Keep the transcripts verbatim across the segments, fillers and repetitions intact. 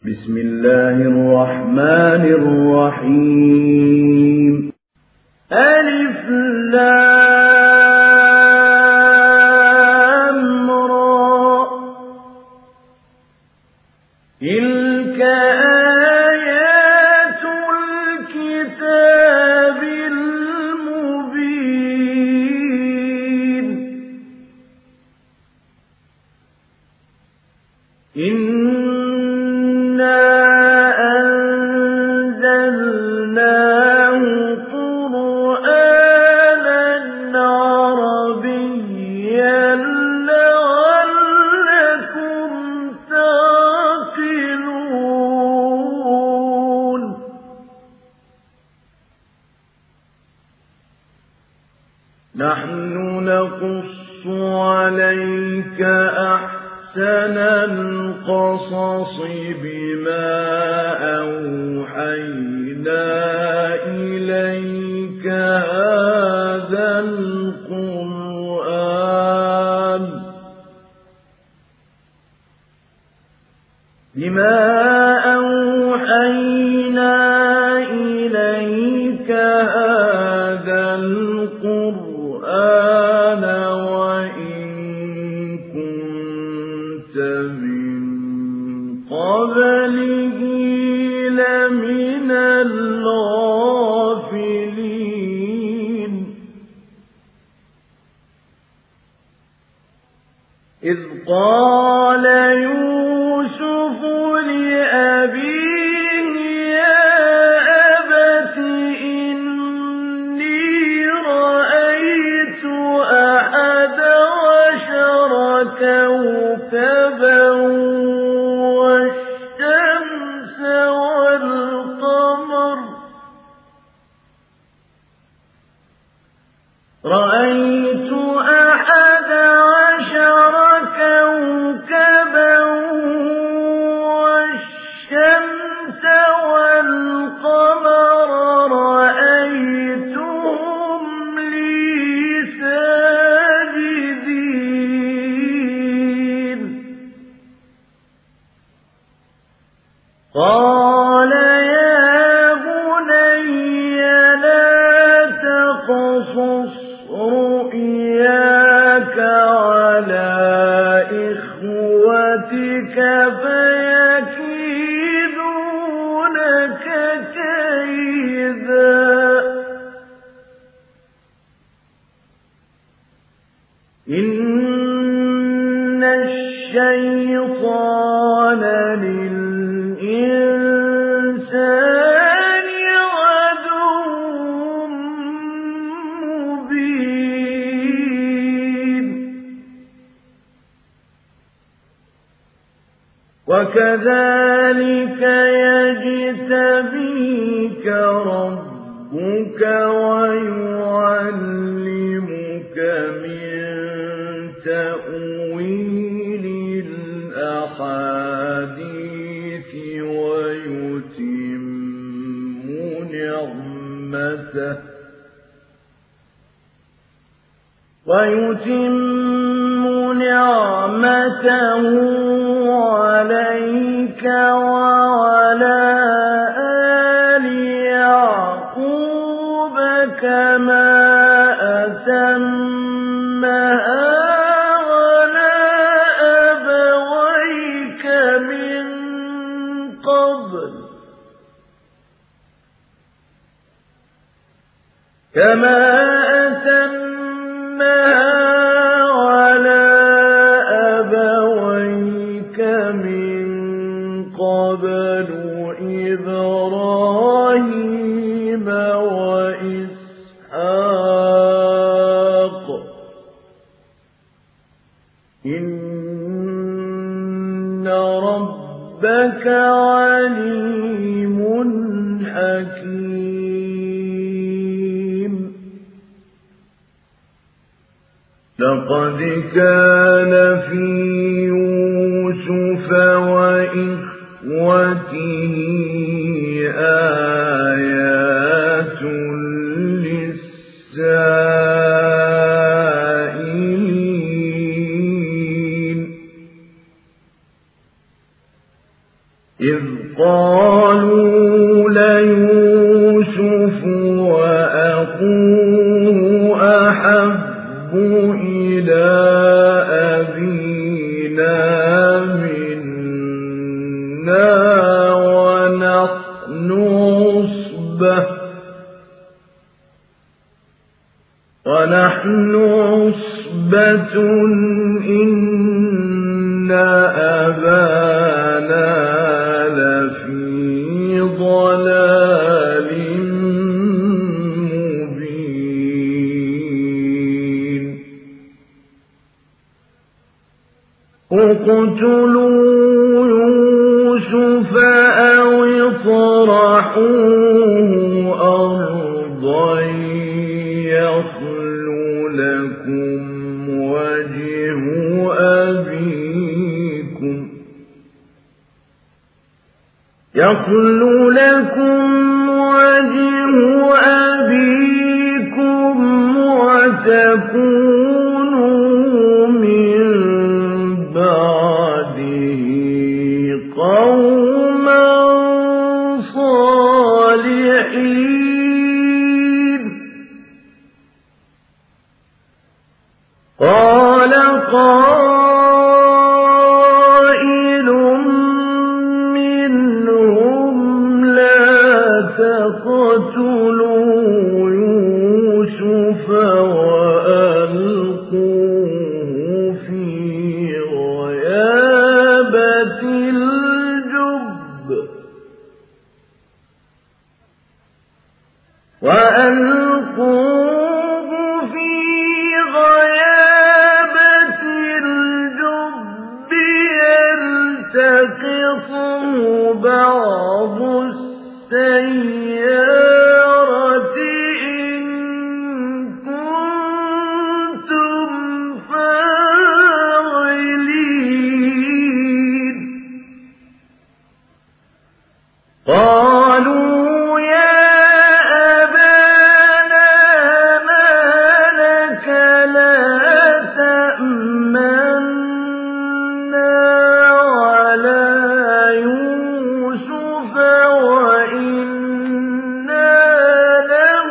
بسم الله الرحمن الرحيم. ألف لام را تلك آيات الكتاب المبين. إنا أنزلناه قرآنا عربيا لعلكم تعقلون. نحن نقص عليك أحسن القصص بما أوحينا إليك هذا القرآن بما أوحينا إليك هذا القرآن وإن كنت من قبله لمن الغافلين. إذ قال يوسف لأبيه يا أبت إني رأيت أحد عشر كوكبا والشمس والقمر رأيت أحد عشر كوكبا والشمس والقمر رأيتهم لي ساجدين. قال يا بني لا تقصص رؤياك على إخوتك فيكيدوا لك كيدا. إن الشيطان للإنسان عدو مبين. وكذلك يجتبيك ربك ويعلمك من تأويل الأحاديث ويتم نعمته ويتم نعمته عليك وعلى آل يعقوب كما أتمها على أبويك من قبل كما أتمها على أبويك من قبل إبراهيم وإسحاق إن ربك عليم حكيم. لقد كان في يوسف وإخوته آيات للسائلين. إذ قالوا ليوسف وأخوه أحب إلى أبينا منا ونحن عصبة ونحن عصبة إن أبانا لفي ضلال مبين اقتلوا يوسف أو اطرحوه أرضا يخل لكم وجه أبيكم يخل لكم وجه أبيكم وتكونوا من بعده قوما صالحين قال قائل منهم لا تقتلوا يوسف وألقوه في غيابة الجب وألقوه في غيابة الجب يلتقطه بعض السيارة إن كنتم فاعلين قالوا يا أبانا ما لك لا تأمنا على يوسف وإنا له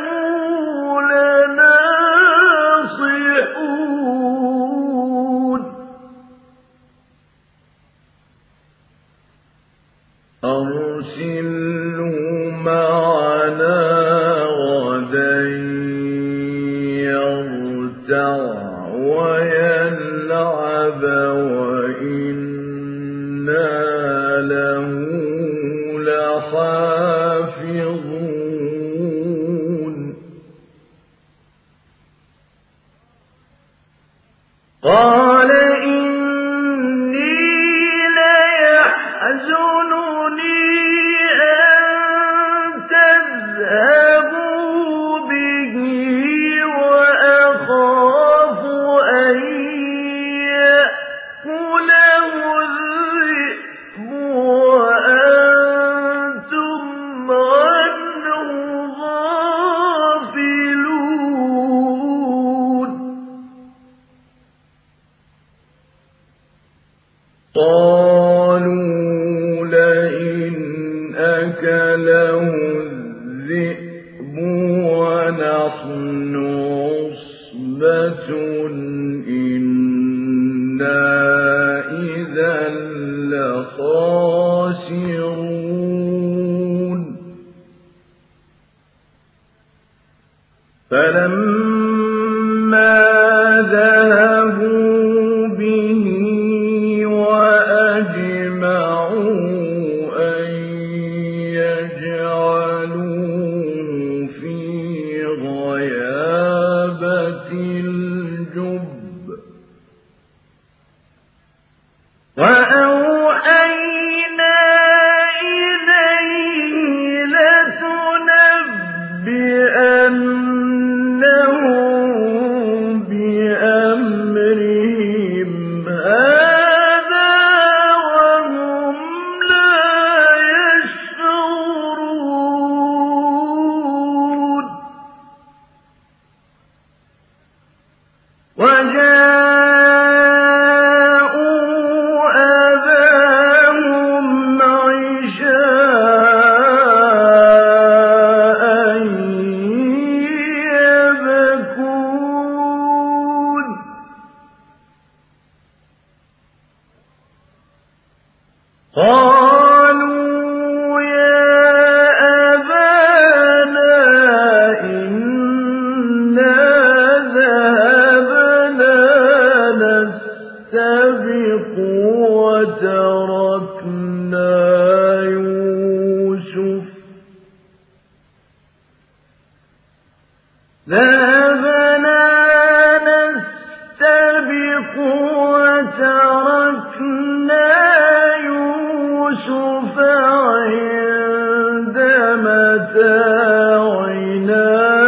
لناصحون أرسله معنا غدا يرتع ويلعب وإنا له لحافظون قال إني ليحزنني أن تذهبوا به وأخاف أن يأكله الذئب وأنتم عنه غافلون قالوا لئن أكله الذئب ونحن عصبة إنا إذا لخاسرون فلما ذهبوا به وأجمعوا أن يجعلوه في غيابة الجب وأوحينا إليه لتنبئنهم بأمرهم عِندَ مَتَاعِنَا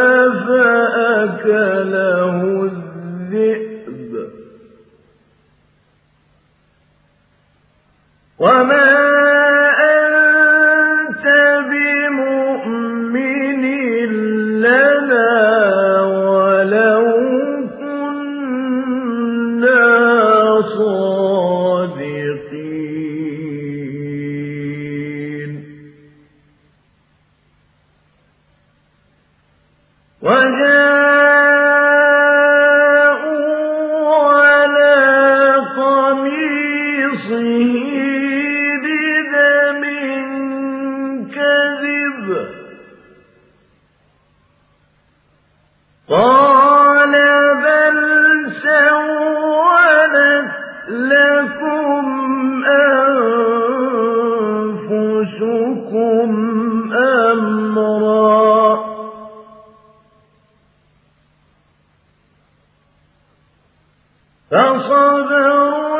فَأَكَلَهُ الذِّئْبُ ۖ وَمَا أَنتَ بِمُؤْمِنٍ لَّنَا وَلَوْ كُنَّا صَادِقِينَ وَجَاءُوا عَلَىٰ قَمِيصِهِ بِدَمٍ كَذِبٍ ۚ قَالَ بَلْ سَوَّلَتْ لَكُمْ أَنفُسُكُمْ أَمْرًا ۖ فَصَبْرٌ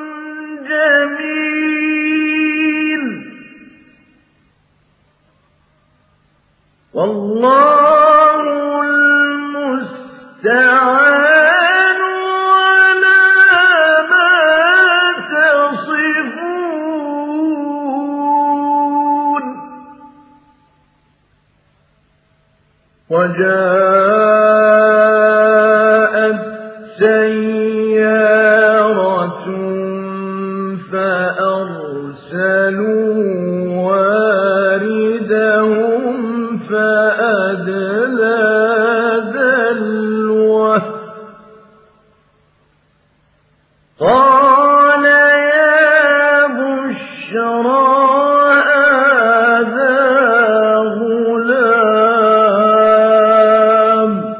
جَمِيلٌ ۖ وَاللَّهُ الْمُسْتَعَانُ عَلَىٰ مَا تَصِفُونَ وَجَاءَتْ سَيَّارَةٌ فَأَرْسَلُوا وَارِدَهُمْ فَأَدْلَىٰ دَلْوَهُ ۖ قَالَ يَا بُشْرَىٰ هَٰذَا غُلَامٌ ۚ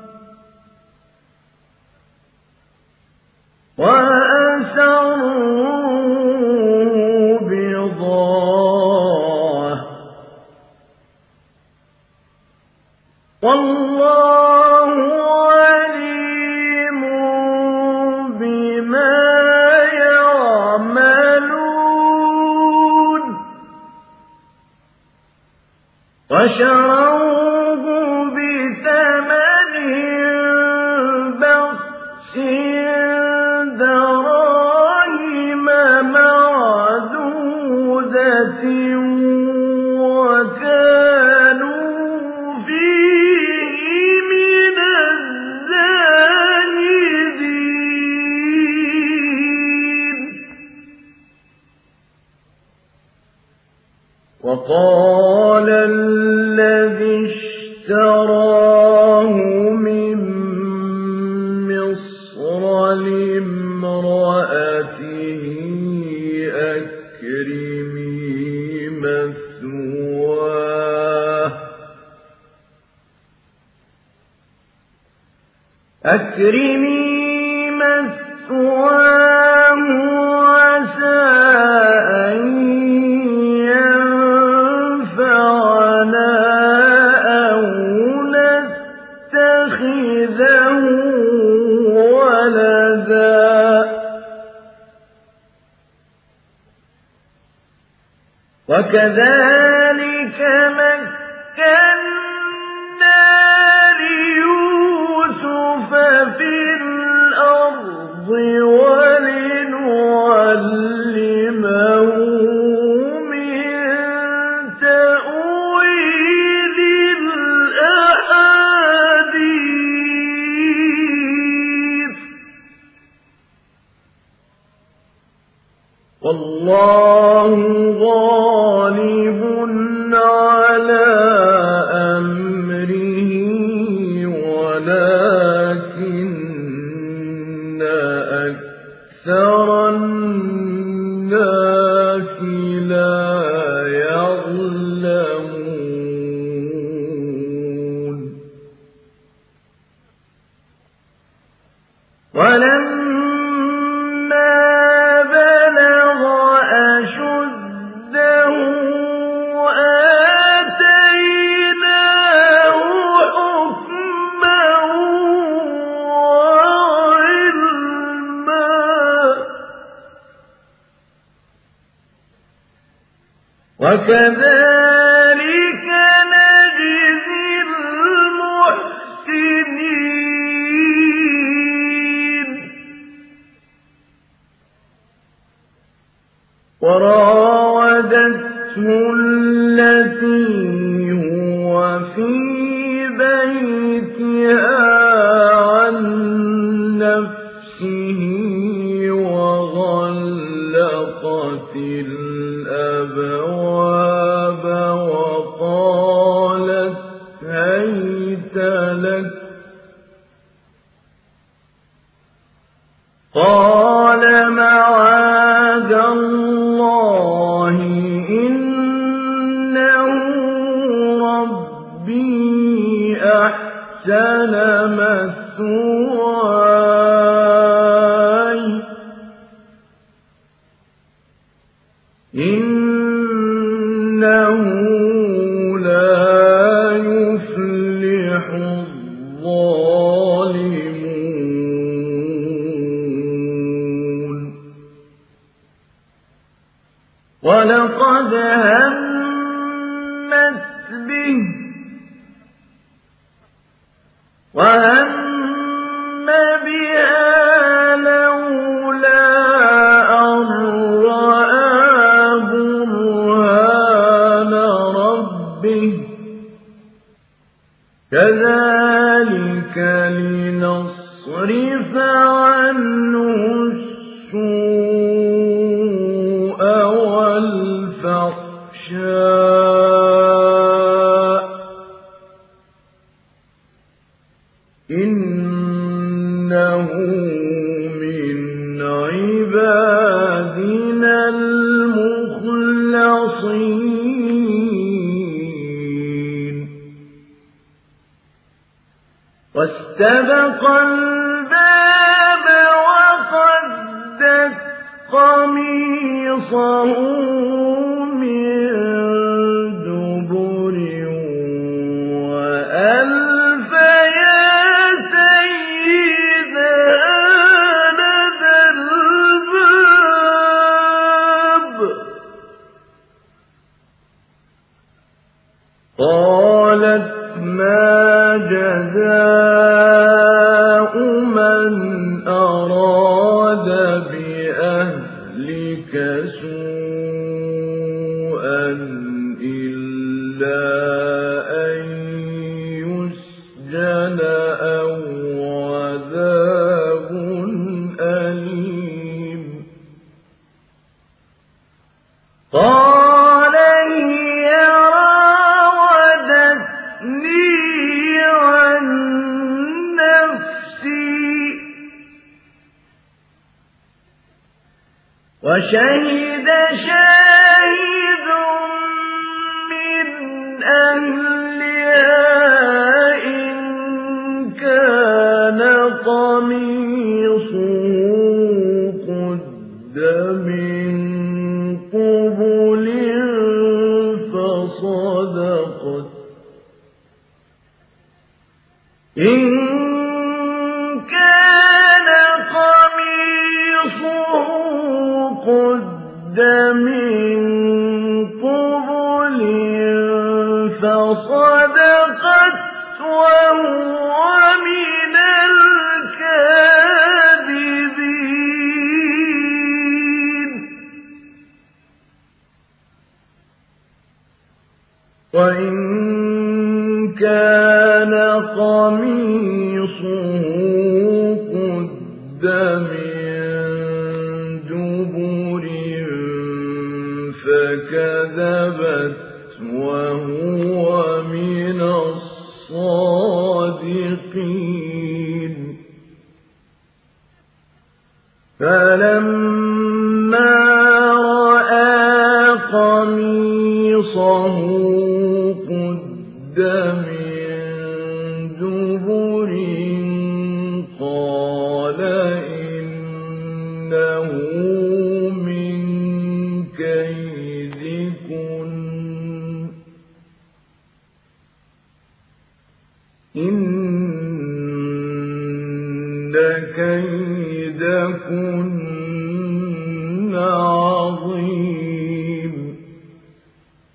وَأَسَرُّوهُ بِضَاعَةً ۚ وَاللَّهُ عَلِيمٌ بِمَا يَعْمَلُونَ وَشَرَوْهُ بِثَمَنٍ بَخْسٍ دَرَاهِمَ مَعْدُودَةٍ وَكَانُوا فِيهِ مِنَ الزَّاهِدِينَ وَقَالَ الَّذِي اشْتَرَاهُ مِن مِّصْرَ لِامْرَأَتِهِ أَكْرِمِي مَثْوَاهُ عَسَىٰ أَن يَنفَعَنَا أَوْ نَتَّخِذَهُ وَلَدًا ۚ وَكَذَٰلِكَ مَكَّنَّا لِيُوسُفَ فِي الْأَرْضِ وَلِنُعَلِّمَهُ مِن تَأْوِيلِ الْأَحَادِيثِ ۚ وَاللَّهُ غَالِبٌ عَلَىٰ أَمْرِهِ وَلَٰكِنَّ أَكْثَرَ النَّاسِ لَا يَعْلَمُونَ وَلَمَّا بَلَغَ أَشُدَّهُ وكذلك نجزي المحسنين وراودته التي هو في بيتها عن نفسه وغلقت الأبواب وقالت هيت لك قال معاذ الله إنه ربي أحسن مثواي إنه لا يفلح الظالمون ولقد همت به وهم بها لولا أن رأى برهان ربه كذلك لنصرف عنه السوء والفحشاء إنه من عبادنا المخلصين واستبق الباب وقدت قميصه من دبر وألف يا سيدها لدى الباب قالت ما جزاء من أراد بأهلك سوءا إلا أن يسجن أو عذاب أليم قال هي راودتني عن نفسي وشهد شاهد من أهلها إن كان قميصه قد من قبل فصدقت إن كان قميصه قد من قبل فصدقت وهو من الكاذبين وإن كان قميصه قد من دبر فكذبت وهو من الصادقين فلما رأى قميصه قد من دبر قال إنه من كيدكن إن كيدكن عظيم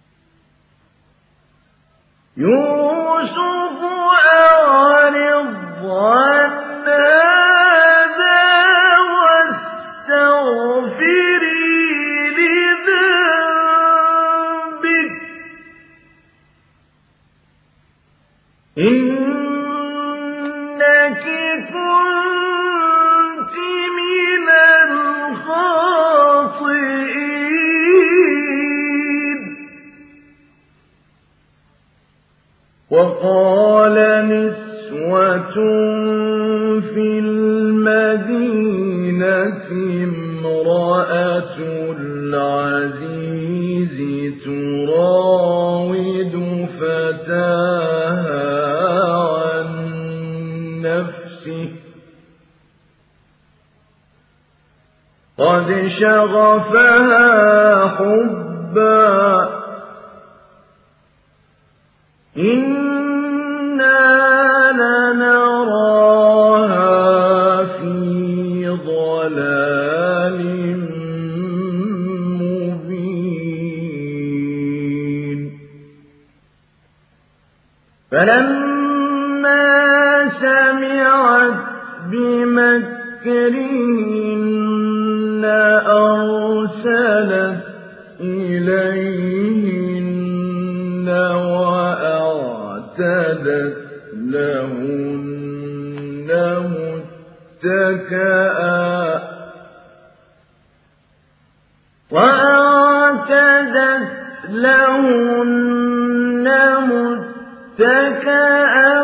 يوسف أعرض عن هذا واستغفري لذنبك إنك كنت من الخاطئين. وقال نسوة في المدينة امرأة العزيز تراود فتاها عن نفسه قد شغفها حبا إنا لنراها في ضلال مبين. فلما سمعت بمكرهن أرسلت إليهن وأعتدت لهن متكئا وأعتدت لهن متكئا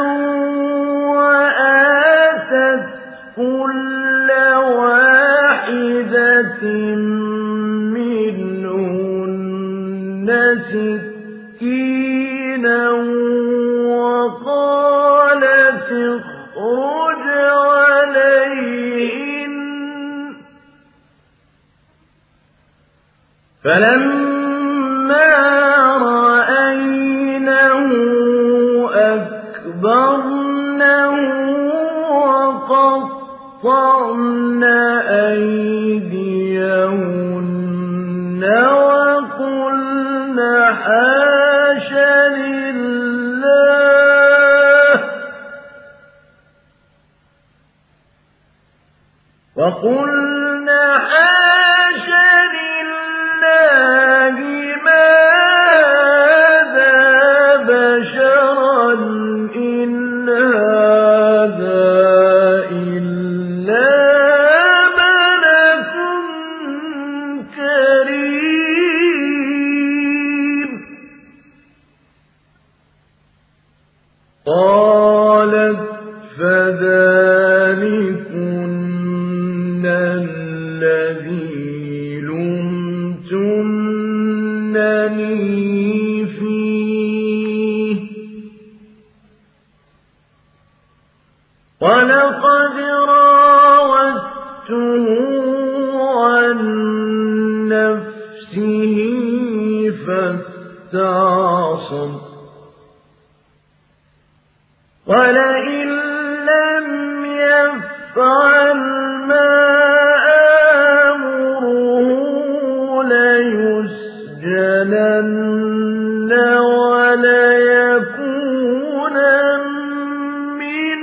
وآتت كل واحدة منهن سكينا وقالت اخرج عليهن فلما رأينه أكبرنه وقطعن أيديهن وقلن حاش لله وقلن حاش لله ما هذا بشرا إن هذا إلا ملك كريم. قالت فذلكن الذي لمتنني فيه ولقد راودته عن نفسه فاستعصم ولئن لم يفعل ما آمره ليسجنن وليكونن من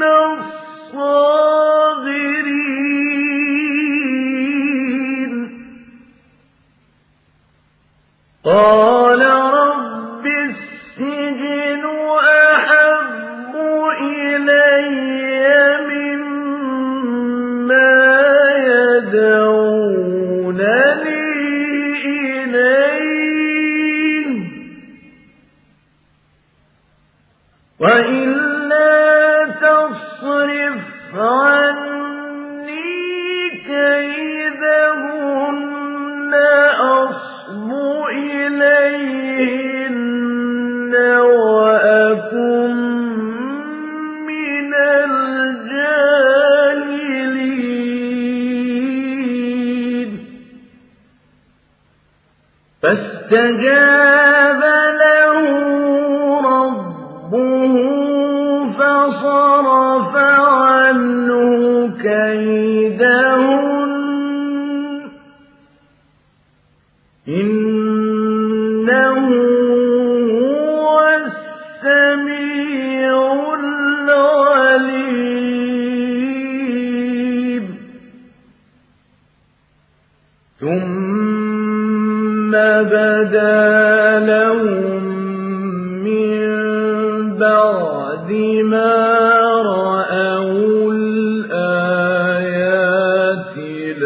الصاغرين. قال رب السجن أحب إلي مما يدعونني إليه وإلا تصرف عني كيدهن أصب إليهن وأكن من الجاهلين. فاستجاب له ربه فصرف عنه كيدهن إنه هو السميع بَعْدِ مَا رَأَوُا الْآيَاتِ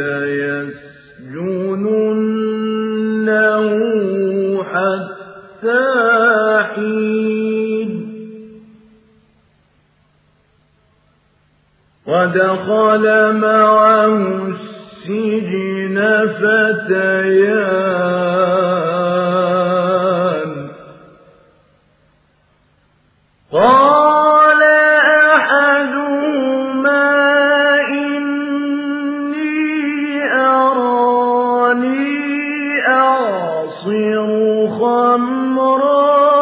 لَيَسْجُنُنَّهُ حَتَّىٰ حِينٍ وَدَخَلَ مَعَهُ السِّجْنَ فَتَيَانِ قَالَ أَحَدُهُمَا إِنِّي أَرَانِي أَعْصِرُ خَمْرًا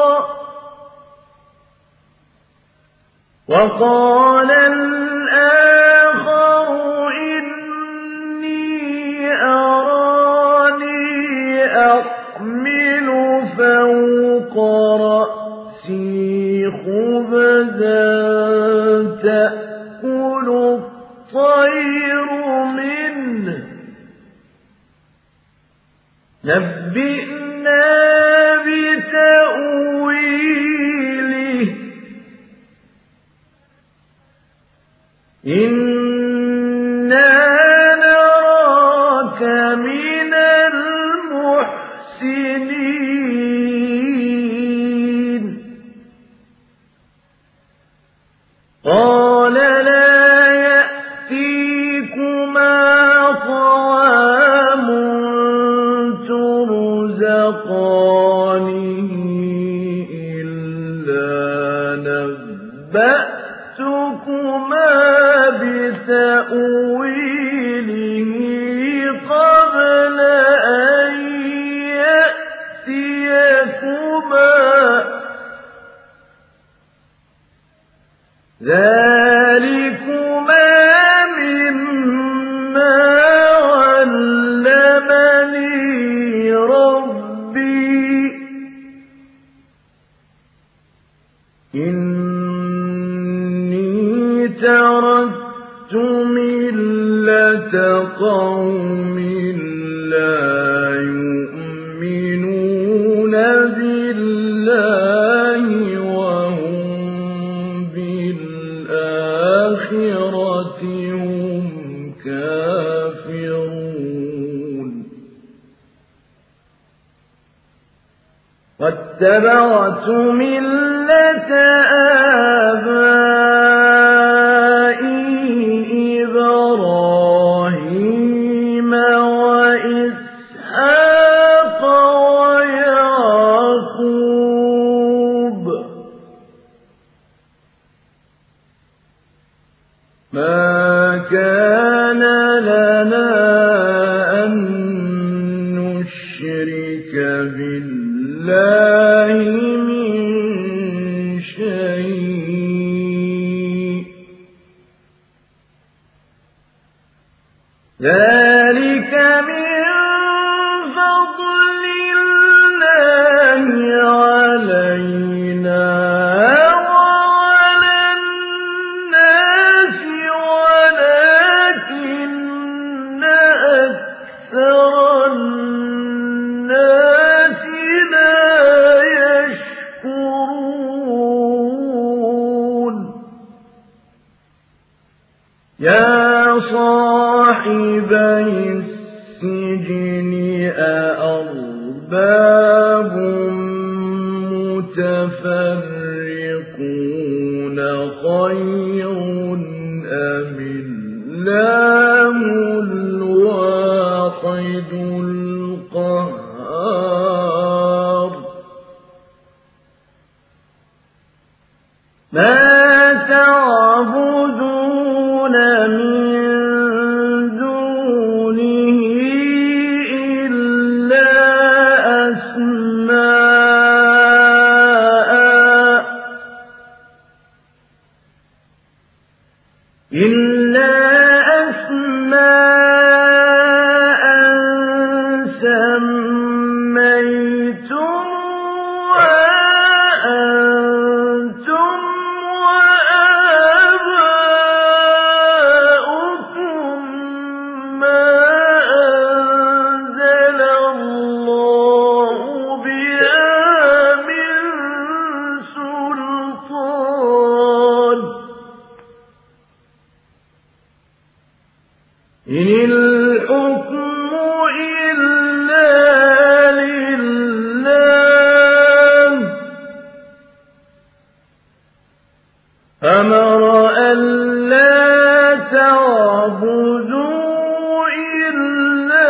وَقَالَ الْآخَرُ إِنِّي أَرَانِي أَحْمِلُ فَوْقَ رَأْسِي خُبْزًا تَأْكُلُ الطَّيْرُ مِنْهُ نَبِّئْنَا بِتَأْوِيلِهِ إِنَّا نَرَاكَ مِنَ الْمُحْسِنِينَ قَالَ لَا يَأْتِيكُمَا طَعَامٌ تُرْزَقَانِهِ إِلَّا نَبَّأْتُكُمَا بِتَأْوِيلِهِ قَبْلَ أَن يَأْتِيَكُمَا ذَلِكُمَا مِمَّا عَلَّمَنِي رَبِّي إِنِّي تَرَكْتُ مِلَّةَ قَوْمٍ لَّا يُؤْمِنُونَ بِاللَّهِ وَهُم بِالْآخِرَةِ هُمْ كَافِرُونَ وَاتَّبَعْتُ مِلَّةَ آبَائِي إِبْرَاهِيمَ وَإِسْحَاقَ وَيَعْقُوبَ مَا كَانَ لَنَا أَن نُّشْرِكَ بِاللَّهِ مِن شَيْءٍ ذَلِكَ مِن فَضْلِ اللَّهِ عَلَيْنَا وَعَلَى النَّاسِ وَلَٰكِنَّ أَكْثَرَ النَّاسِ لَا يَشْكُرُونَ يَا صَاحِبَيِ السِّجْنِ أَأَرْبَابٌ مُّتَفَرِّقُونَ خَيْرٌ أَمِ اللَّهُ الْوَاحِدُ الْقَهَّارُ مَا تَعْبُدُونَ مِن دُونِهِ إِلَّا أَسْمَاءً إِلَّا أَسْمَاءً سَمَّيْتُمُوهَا أَنتُمْ وَآبَاؤُكُم أمر ألا تعبدوا إلا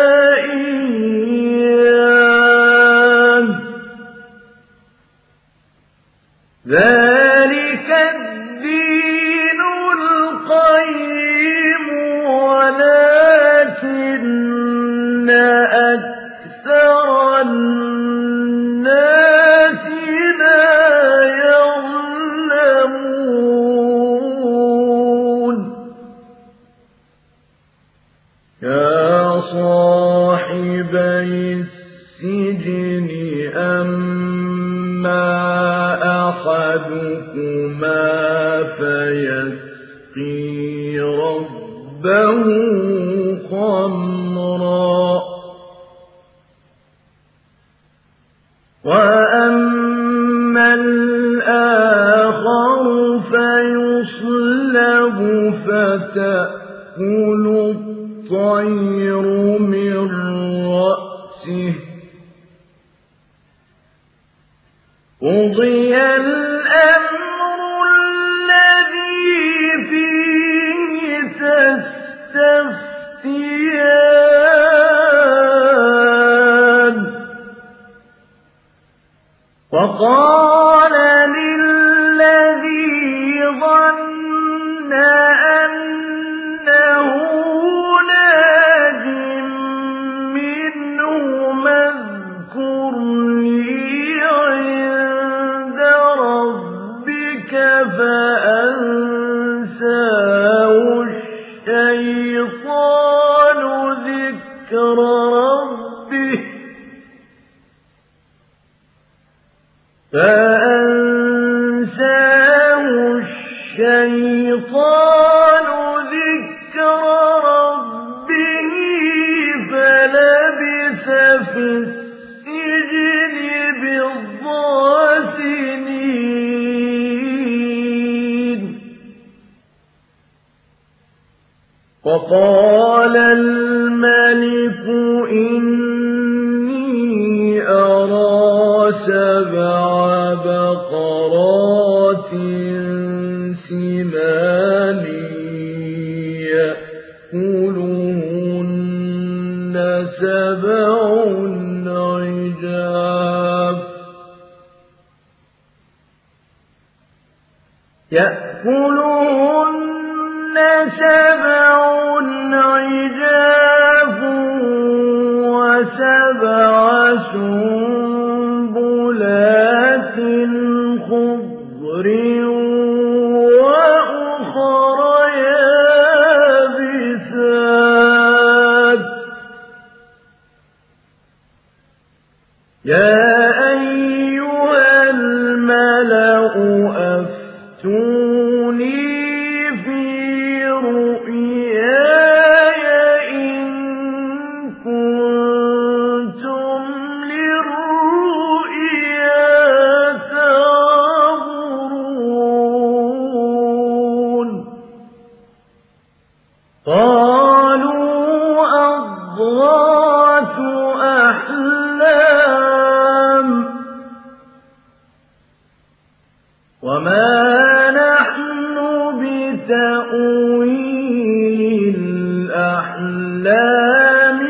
إياه ذلك الدين القيم ولكن أكثر الناس لا يعلمون يا صاحبي السجن أما أحدكما فيسقي ربه خمرا وأما الآخر فيصلب فتأكل الطير من رأسه قضي الأمر الذي فيه تستفتيان وقال للذي ظن أنه ناج منه اذكرني عند ربك فأنساه الشيطان ذكر ربه فأنساه الشيطان ذكر ربه فلبث في السجن بضع سنين وقال الملك إني أرى سبع بقرات سمان يأكلهن سبع عجاف يأكلهن سبع عجاف وسبع سنبلات خضر وأخر يابسات يا أيها الملأ أفتوني في رؤياي إن كنتم للرؤيا تعبرون قالوا أضغاث أحلام وما نحن بتأويل الأحلام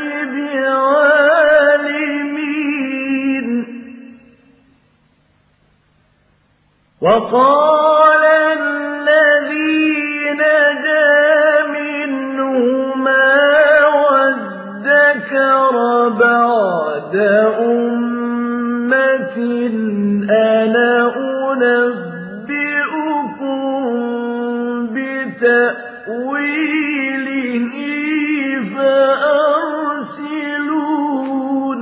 بعالمين وقال الذي نجا منهما وادكر بعد أمة أنا أنبئكم بتأويله فأرسلون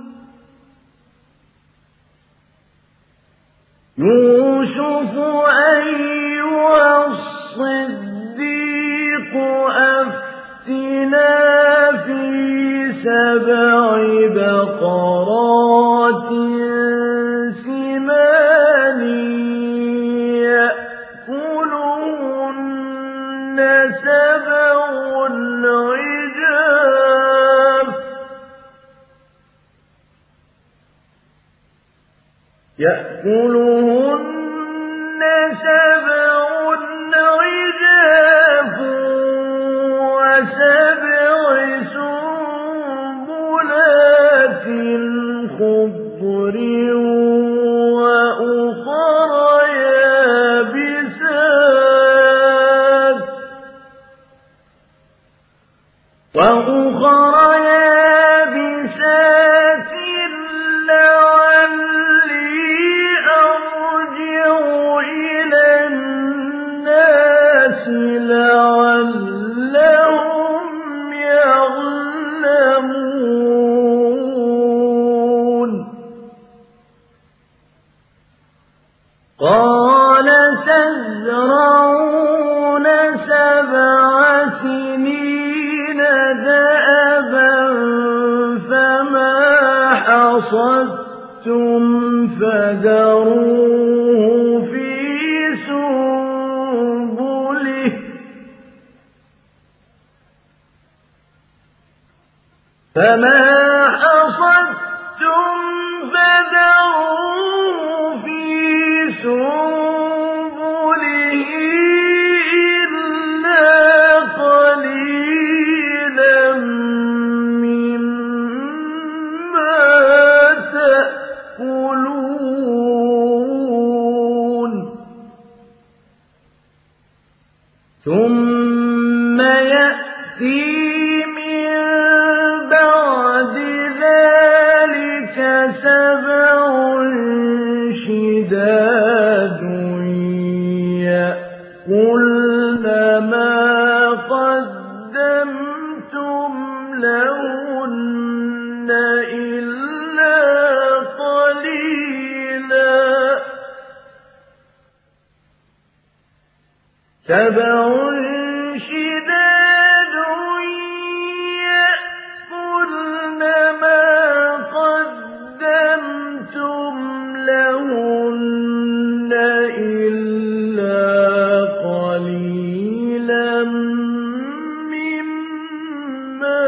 يوسف أيها الصديق أفتنا في سبع بقرات سمان يأكلهن سبع عجاف يأكلهن سبع عجاف وسبع سنبلات خضر وأخر يابسات وأخر يابسات لعلي أرجع إلى الناس لعلهم يعلمون قال تزرعون سبع سنين دأبا فما حصدتم فذروه في سنبله فما حصدتم فذروه في سنبله إلا قليلا مما تأكلون ثم يأتي من بعد ذلك سبع شداد يأكلن ما قدمتم لهن إلا قليلا سبع شداد يأكلن ما قدمتم لهن إلا قليلا مما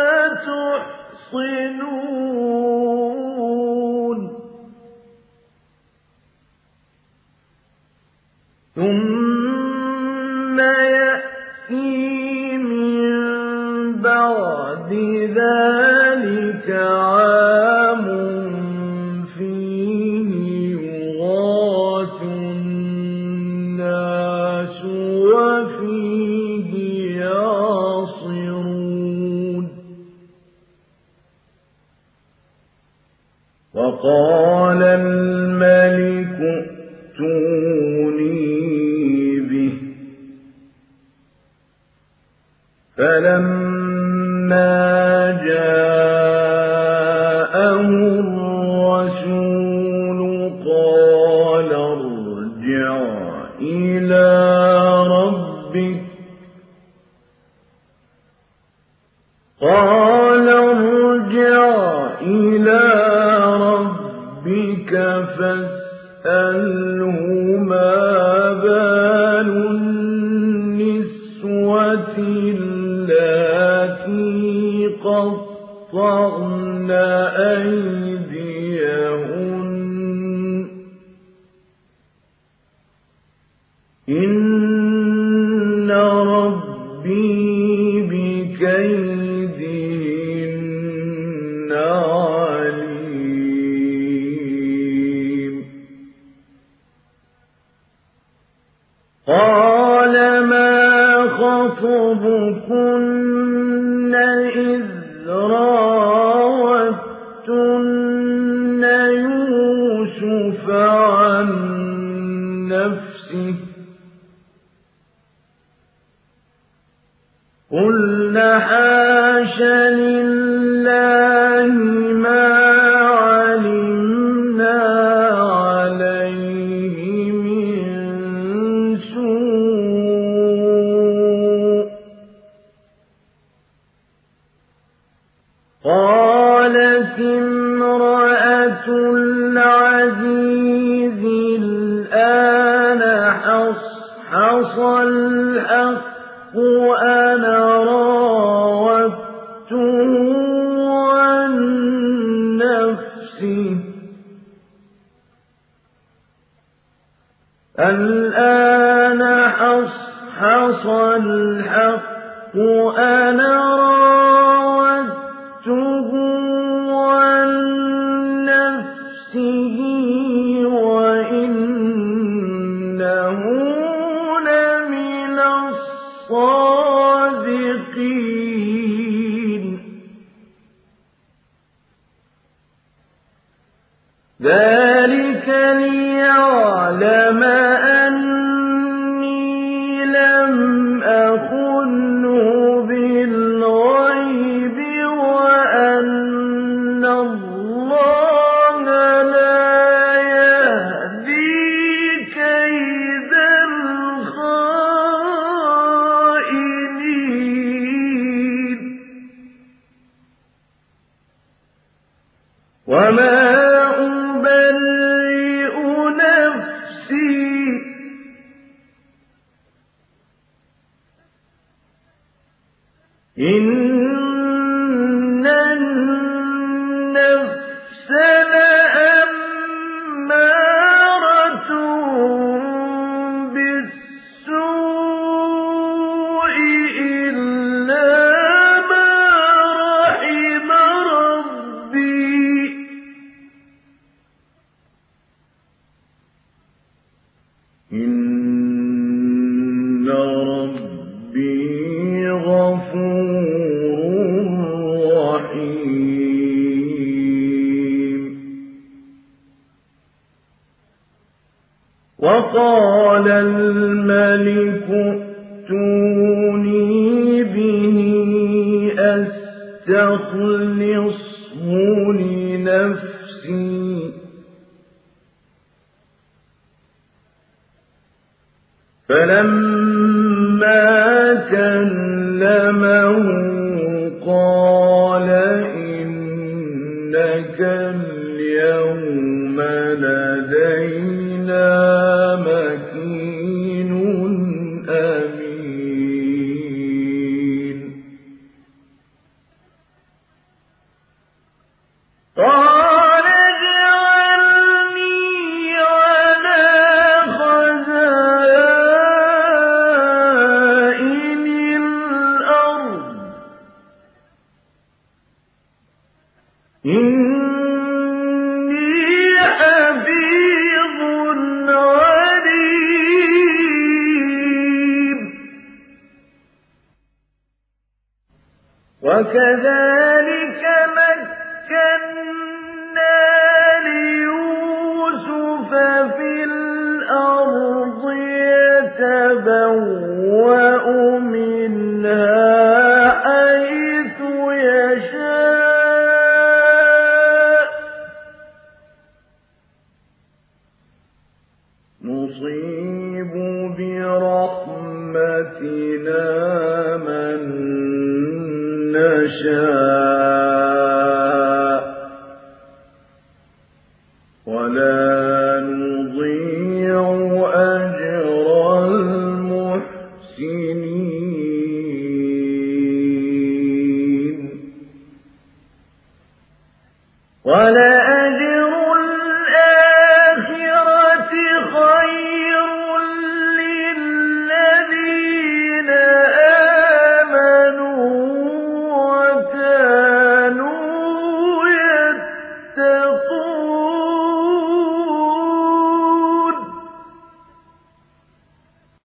تحصنون ثم يأتي من بعد ذلك عام فيه يغاث الناس وفيه يعصرون وقال الملك ائتوني به فلما جاءه الرسول قال ارجع إلى ربك قال ارجع إلى ربك فاسأله ما بال النسوة اللاتي قطعن أيديهن إن ربي بكيدهن عليم قال ما خطبكن إذ راوتن يوسف عن نفسه قلنا حاش لله ما علمنا عليه من سوء قالت امرأة العزيز الآن حصحص الحق وأنا راودته عن نفسه الآن حصحص الحق أنا راودته عن نفسه وإنه لمن الصادقين ذلك ليعلم أني لم أخنه بالغيب وأن الله لا يهدي كيد الخائنين وما أبرئ نفسي إن النفس لأمارة بالسوء إلا ما رحم ربي إن ربي غفور رحيم وقال الملك ائتوني به أستخلصه لنفسي فلما كلمه قال إنك اليوم لدينا مكين أمين قال اجعلني على خزائن الأرض إني حفيظ عليم وكذلك مكنا ليوسف في الأرض يتبوأ منها حيث يشاء نصيب برحمتنا من نشاء